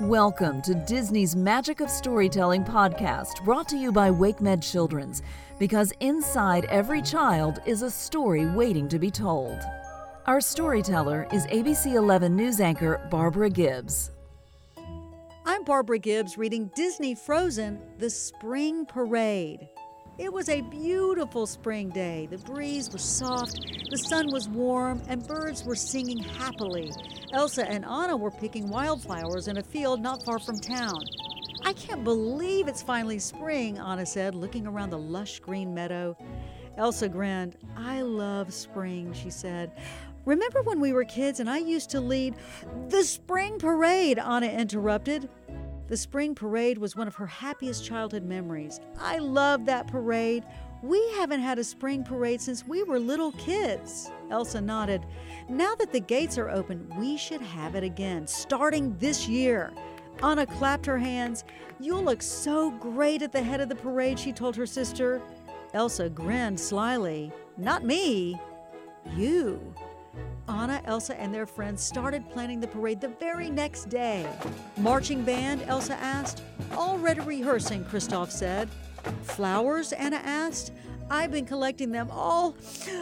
Welcome to Disney's Magic of Storytelling podcast, brought to you by WakeMed Children's, because inside every child is a story waiting to be told. Our storyteller is ABC 11 news anchor Barbara Gibbs. I'm Barbara Gibbs reading Disney Frozen, The Spring Parade. It was a beautiful spring day. The breeze was soft, the sun was warm, and birds were singing happily. Elsa and Anna were picking wildflowers in a field not far from town. "I can't believe it's finally spring," Anna said, looking around the lush green meadow. Elsa grinned. "I love spring," she said. "Remember when we were kids and I used to lead the spring parade?" Anna interrupted. The spring parade was one of her happiest childhood memories. "I love that parade. We haven't had a spring parade since we were little kids." Elsa nodded. "Now that the gates are open, we should have it again, starting this year." Anna clapped her hands. "You'll look so great at the head of the parade," she told her sister. Elsa grinned slyly. "Not me, you." Anna, Elsa, and their friends started planning the parade the very next day. "Marching band?" Elsa asked. "Already rehearsing," Kristoff said. "Flowers?" Anna asked. "I've been collecting them all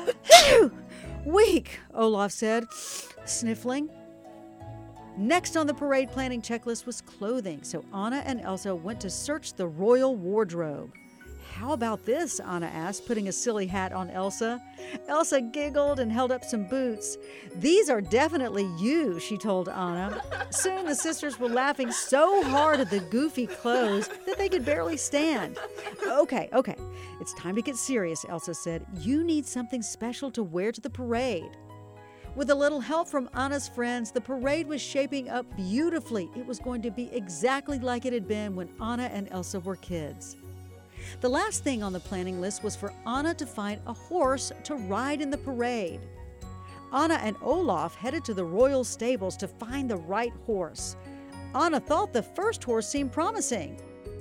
week," Olaf said, sniffling. Next on the parade planning checklist was clothing, so Anna and Elsa went to search the royal wardrobe. "How about this?" Anna asked, putting a silly hat on Elsa. Elsa giggled and held up some boots. "These are definitely you," she told Anna. Soon the sisters were laughing so hard at the goofy clothes that they could barely stand. Okay, it's time to get serious," Elsa said. "You need something special to wear to the parade." With a little help from Anna's friends, the parade was shaping up beautifully. It was going to be exactly like it had been when Anna and Elsa were kids. The last thing on the planning list was for Anna to find a horse to ride in the parade. Anna and Olaf headed to the royal stables to find the right horse. Anna thought the first horse seemed promising,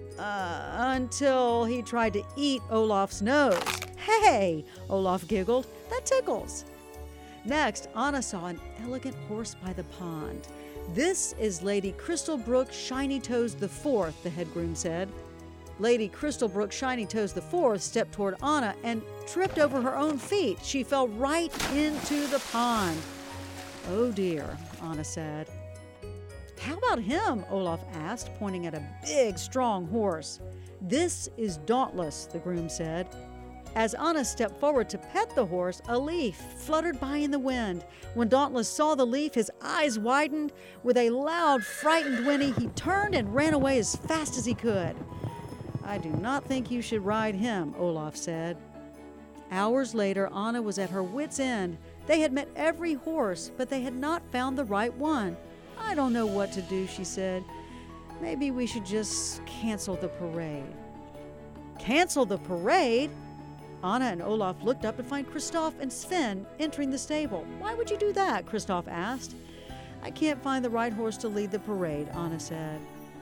until he tried to eat Olaf's nose. "Hey," Olaf giggled, "that tickles." Next, Anna saw an elegant horse by the pond. "This is Lady Crystalbrook Shiny Toes IV," the head groom said. Lady Crystalbrook Shiny Toes IV stepped toward Anna and tripped over her own feet. She fell right into the pond. "Oh dear," Anna said. "How about him?" Olaf asked, pointing at a big, strong horse. "This is Dauntless," the groom said. As Anna stepped forward to pet the horse, a leaf fluttered by in the wind. When Dauntless saw the leaf, his eyes widened. With a loud, frightened whinny, he turned and ran away as fast as he could. "I do not think you should ride him," Olaf said. Hours later, Anna was at her wit's end. They had met every horse, but they had not found the right one. "I don't know what to do," she said. "Maybe we should just cancel the parade." "Cancel the parade?" Anna and Olaf looked up to find Kristoff and Sven entering the stable. "Why would you do that?" Kristoff asked. "I can't find the right horse to lead the parade," Anna said.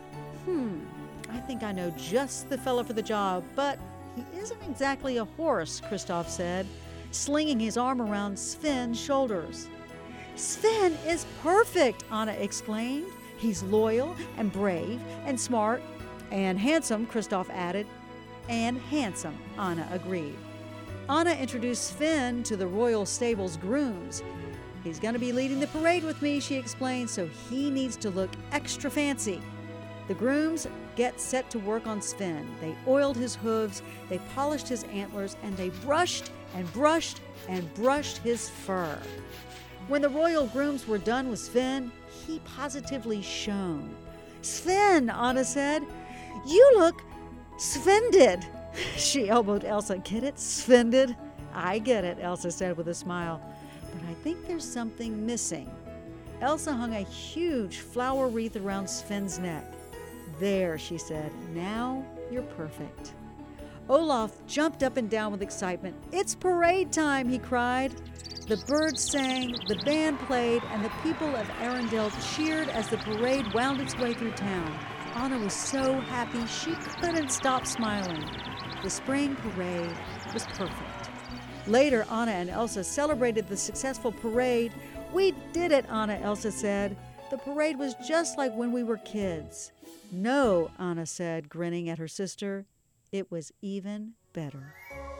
"I think I know just the fella for the job, but he isn't exactly a horse," Kristoff said, slinging his arm around Sven's shoulders. "Sven is perfect," Anna exclaimed. "He's loyal and brave and smart and handsome," Kristoff added. "And handsome," Anna agreed. Anna introduced Sven to the royal stable's grooms. "He's going to be leading the parade with me," she explained, "so he needs to look extra fancy." The grooms get set to work on Sven. They oiled his hooves, they polished his antlers, and they brushed and brushed and brushed his fur. When the royal grooms were done with Sven, he positively shone. "Sven," Anna said, "you look Svendid." She elbowed Elsa. "Get it? Svendid?" "I get it," Elsa said with a smile. "But I think there's something missing." Elsa hung a huge flower wreath around Sven's neck. "There," she said. "Now you're perfect." Olaf jumped up and down with excitement. "It's parade time," he cried. The birds sang, the band played, and the people of Arendelle cheered as the parade wound its way through town. Anna was so happy she couldn't stop smiling. The spring parade was perfect. Later, Anna and Elsa celebrated the successful parade. "We did it," Anna Elsa said. The parade was just like when we were kids. No, Anna said, grinning at her sister. It was even better.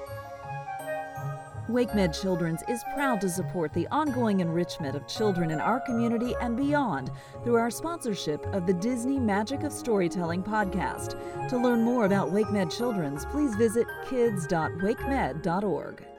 WakeMed Children's is proud to support the ongoing enrichment of children in our community and beyond through our sponsorship of the Disney Magic of Storytelling podcast. To learn more about WakeMed Children's, please visit kids.wakemed.org.